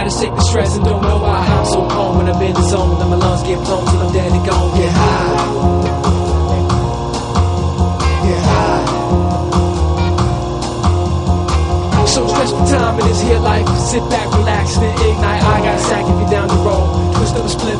to shake the stress and don't know why I'm so calm when I'm in the zone. Let my lungs get blown till I'm dead and gone. Get high. Get high. So stressful time in this here life. Sit back, relax, then ignite. I got a sack if you're down the road. Twist up a split